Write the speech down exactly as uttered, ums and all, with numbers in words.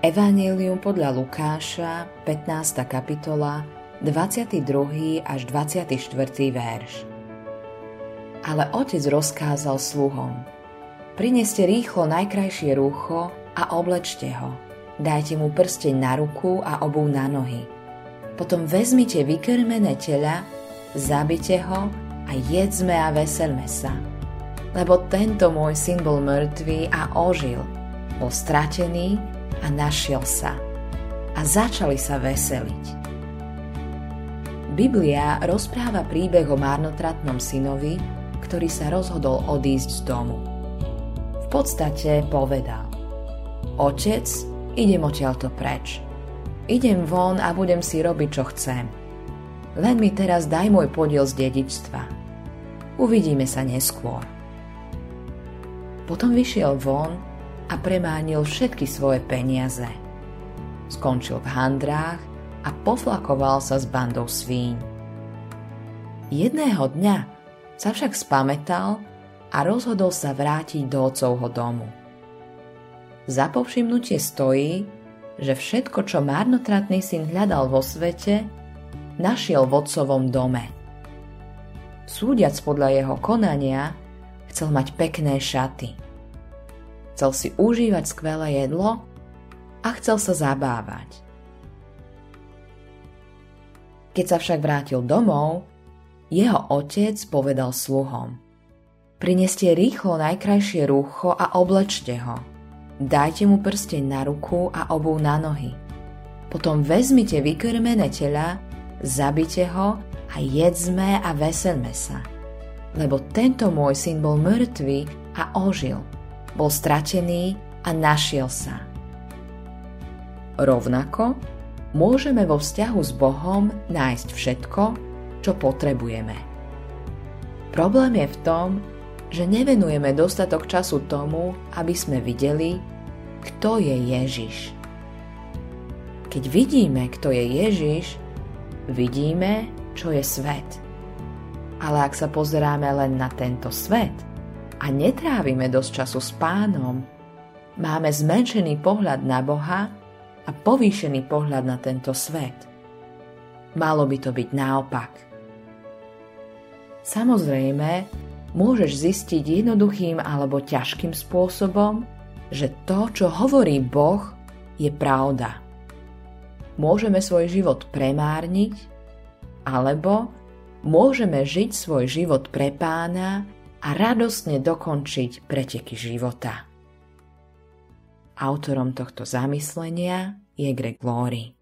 Evanjelium podľa Lukáša, pätnásta kapitola, dvadsiaty druhý až dvadsiaty štvrtý verš. Ale otec rozkázal sluhom: Prineste rýchlo najkrajšie rúcho a oblečte ho. Dajte mu prsteň na ruku a obuv na nohy. Potom vezmite vykrmené teľa, zabite ho a jedzme a veselme sa. Lebo tento môj syn bol mŕtvý a ožil, bol stratený a našiel sa. A začali sa veseliť. Biblia rozpráva príbeh o marnotratnom synovi, ktorý sa rozhodol odísť z domu. V podstate povedal: Otec, idem odtiaľto preč. Idem von a budem si robiť, čo chcem. Len mi teraz daj môj podiel z dedičstva. Uvidíme sa neskôr. Potom vyšiel von a premánil všetky svoje peniaze. Skončil v handrách a poflakoval sa s bandou svíň. Jedného dňa sa však spamätal a rozhodol sa vrátiť do otcovho domu. Za povšimnutie stojí, že všetko, čo marnotratný syn hľadal vo svete, našiel v otcovom dome. Súdiac podľa jeho konania, chcel mať pekné šaty. Chcel si užívať skvelé jedlo a chcel sa zabávať. Keď sa však vrátil domov, jeho otec povedal sluhom: Prineste rýchlo najkrajšie rúcho a oblečte ho. Dajte mu prsteň na ruku a obuv na nohy. Potom vezmite vykrmené teľa, zabite ho a jedzme a veselme sa. Lebo tento môj syn bol mŕtvý a ožil, bol stratený a našiel sa. Rovnako môžeme vo vzťahu s Bohom nájsť všetko, čo potrebujeme. Problém je v tom, že nevenujeme dostatok času tomu, aby sme videli, kto je Ježiš. Keď vidíme, kto je Ježiš, vidíme, čo je svet. Ale ak sa pozeráme len na tento svet a netrávime dosť času s Pánom, máme zmenšený pohľad na Boha a povýšený pohľad na tento svet. Malo by to byť naopak. Samozrejme, môžeš zistiť jednoduchým alebo ťažkým spôsobom, že to, čo hovorí Boh, je pravda. Môžeme svoj život premárniť, alebo môžeme žiť svoj život pre Pána a radostne dokončiť preteky života. Autorom tohto zamyslenia je Greg Laurie.